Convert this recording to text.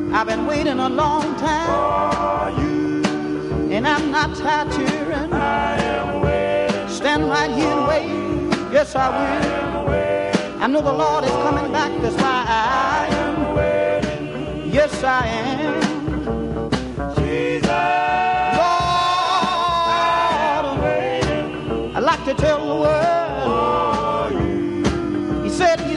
I've been waiting a long time for you. and I'm not tired cheering. I am waiting. Stand right here and wait. Yes, I will. I am waiting. I know the Lord is coming back. That's why I am waiting. Yes, I am. Jesus, Lord, I'm waiting. I'd like to tell the world. For you. He said,